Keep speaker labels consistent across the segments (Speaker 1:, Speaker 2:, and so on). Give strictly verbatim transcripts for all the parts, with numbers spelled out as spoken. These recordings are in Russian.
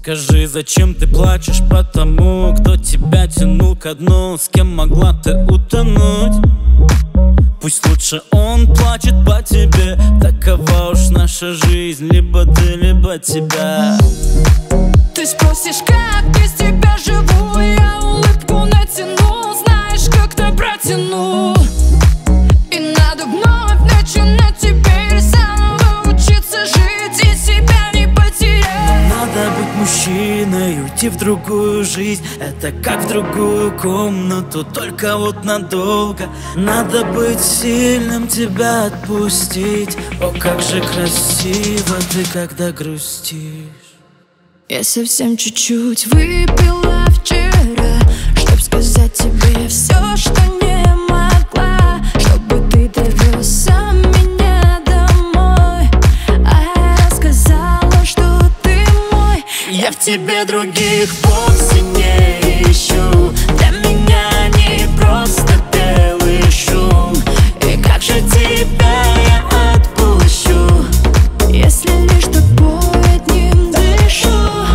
Speaker 1: Скажи, зачем ты плачешь по тому, кто тебя тянул ко дну, с кем могла ты утонуть? Пусть лучше он плачет по тебе, такова уж наша жизнь, либо ты, либо тебя.
Speaker 2: Ты спросишь, как без тебя живу, я улыбку натяну, знаешь, как-то протяну. И надо вновь начинать теперь заново учиться жить и себя не потерять.
Speaker 1: Но надо быть мужчиной, уйти в другую жизнь, это как в другую комнату, только вот надолго. Надо быть сильным, тебя отпустить. О, как же красиво ты, когда грустишь.
Speaker 2: Я совсем чуть-чуть выпила вчера, чтоб сказать тебе все, что не могла, чтобы ты довез меня домой. А я сказала, что ты мой.
Speaker 1: Я в тебе других вовсе не ищу, для меня не просто белый шум. И как же тебя я отпущу,
Speaker 2: если лишь тобой одним дышу?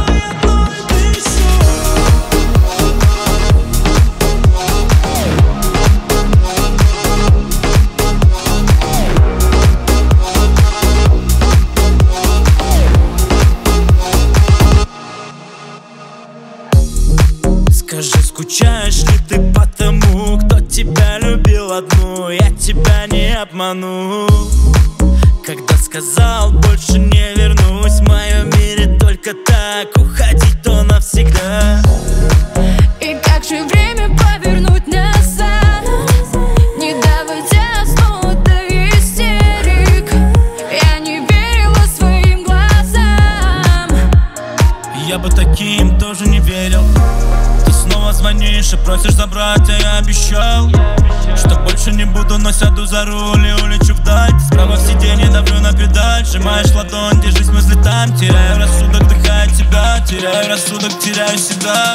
Speaker 1: Скажи, скучаешь ли ты по тому, кто тебя любил одну? Я тебя не обману, когда сказал, больше не вернусь. В моем мире только так, уходить то навсегда.
Speaker 2: И как же время повернуть назад, не доводя снова до истерик? Я не верила своим глазам.
Speaker 1: Я бы таким тоже не верил. Ты снова звонишь и просишь забрать, а я обещал, что больше не буду, но сяду за руль и улечу вдаль. Справа в сиденье давлю на педаль, сжимаешь ладонь, держись, мысли там. Теряю рассудок, вдыхая тебя, теряю рассудок, теряю себя.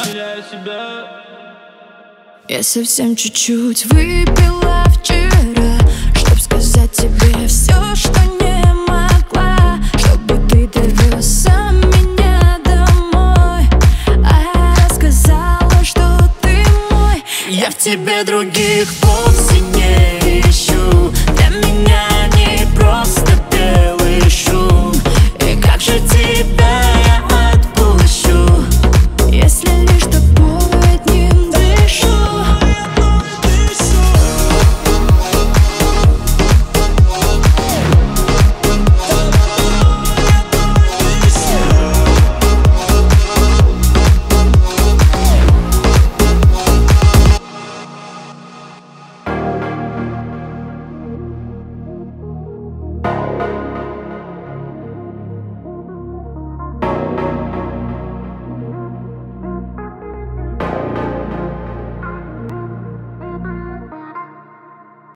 Speaker 2: Я совсем чуть-чуть выпила вчера, чтоб сказать тебе все, что не могла, чтобы ты довез меня домой. А я сказала, что ты мой.
Speaker 1: Я в тебе других